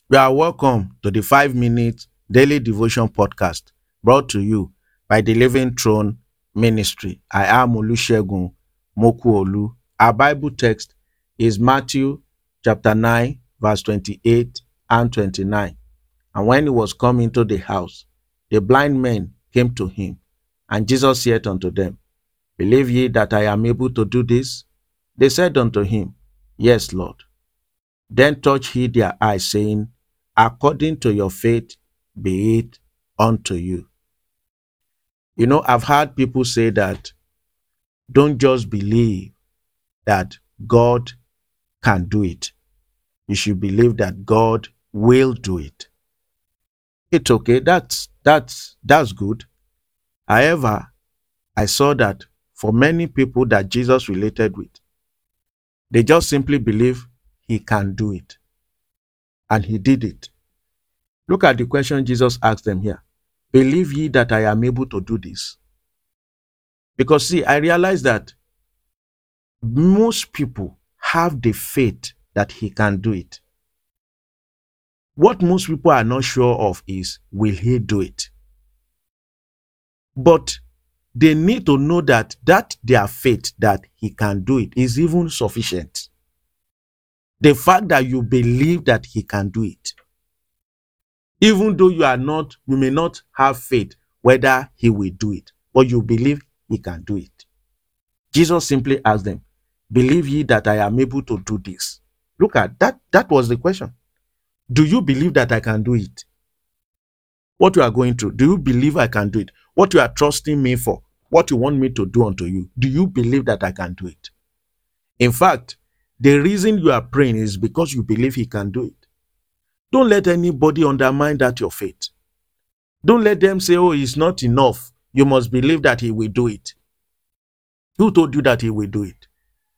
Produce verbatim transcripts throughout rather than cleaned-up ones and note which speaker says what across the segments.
Speaker 1: You are welcome to the five minute daily devotion podcast brought to you by the Living Throne Ministry. I am Olusegun Mokuolu. Our Bible text is Matthew chapter nine, verse twenty-eight and twenty-nine. And when he was come into the house, the blind men came to him, and Jesus said unto them, Believe ye that I am able to do this? They said unto him, Yes, Lord. Then touched he their eyes, saying, According to your faith, be it unto you. You know, I've heard people say that don't just believe that God can do it. You should believe that God will do it. It's okay. That's that's that's good. However, I saw that for many people that Jesus related with, they just simply believe he can do it. And he did it. Look at the question Jesus asked them here. Believe ye that I am able to do this? Because see, I realize that most people have the faith that he can do it. What most people are not sure of is, will he do it? But they need to know that that their faith that he can do it is even sufficient. The fact that you believe that he can do it, even though you are not, you may not have faith whether he will do it, but you believe he can do it. Jesus simply asked them, believe ye that I am able to do this? Look at that. That was the question. Do you believe that I can do it? What you are going through, do you believe I can do it? What you are trusting me for, what you want me to do unto you, do you believe that I can do it? In fact, the reason you are praying is because you believe he can do it. Don't let anybody undermine that your faith. Don't let them say, oh, it's not enough. You must believe that he will do it. Who told you that he will do it?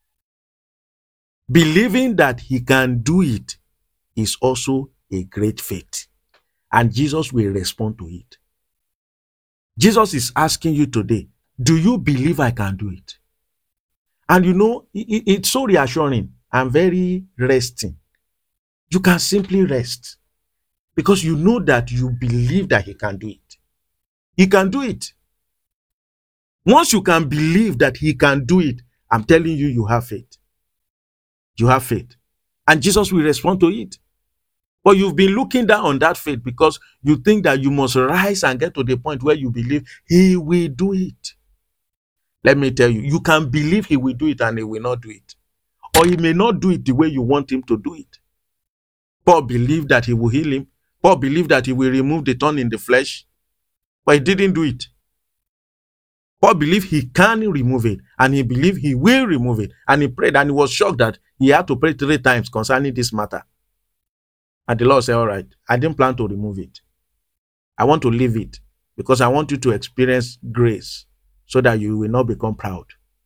Speaker 1: Believing that he can do it is also a great faith. And Jesus will respond to it. Jesus is asking you today, do you believe I can do it? And you know, it, it's so reassuring and very resting. You can simply rest because you know that you believe that he can do it. He can do it. Once you can believe that he can do it, I'm telling you, you have faith. You have faith. And Jesus will respond to it. But you've been looking down on that faith because you think that you must rise and get to the point where you believe he will do it. Let me tell you, you can believe he will do it and he will not do it. Or he may not do it the way you want him to do it. Paul believed that he will heal him. Paul believed that he will remove the thorn in the flesh. But he didn't do it. Paul believed he can remove it. And he believed he will remove it. And he prayed and he was shocked that he had to pray three times concerning this matter. And the Lord said, all right, I didn't plan to remove it. I want to leave it because I want you to experience grace so that you will not become proud.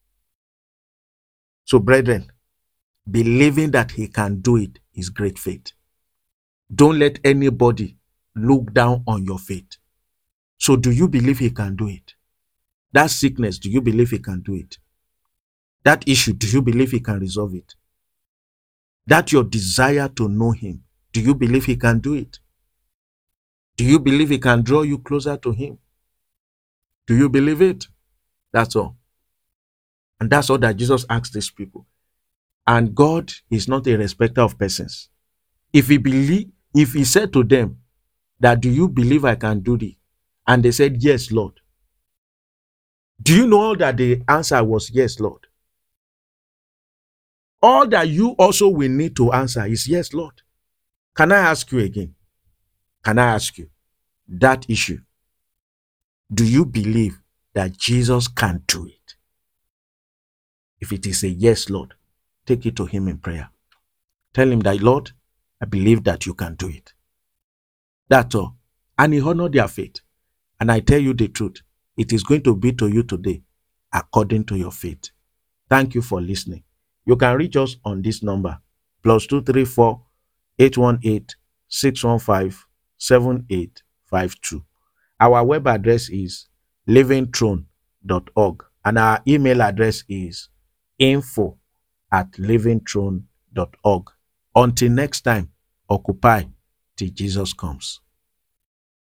Speaker 1: So, brethren, believing that he can do it is great faith. Don't let anybody look down on your faith. So, do you believe he can do it? That sickness, do you believe he can do it? That issue, do you believe he can resolve it? That your desire to know him, do you believe he can do it? Do you believe he can draw you closer to him? Do you believe it? That's all. And that's all that Jesus asked these people. And God is not a respecter of persons. If he believe, if he said to them that, do you believe I can do this? And they said, yes, Lord. Do you know that the answer was yes, Lord? All that you also will need to answer is yes, Lord. Can I ask you again? Can I ask you that issue? Do you believe that Jesus can do it? If it is a yes, Lord, take it to him in prayer. Tell him that, Lord, I believe that you can do it. That's all. And he honored their faith. And I tell you the truth, it is going to be to you today according to your faith. Thank you for listening. You can reach us on this number, plus two three four, eight one eight, six one five, seven eight five two. Our web address is living throne dot org and our email address is info at living throne dot org. Until next time, occupy till Jesus comes.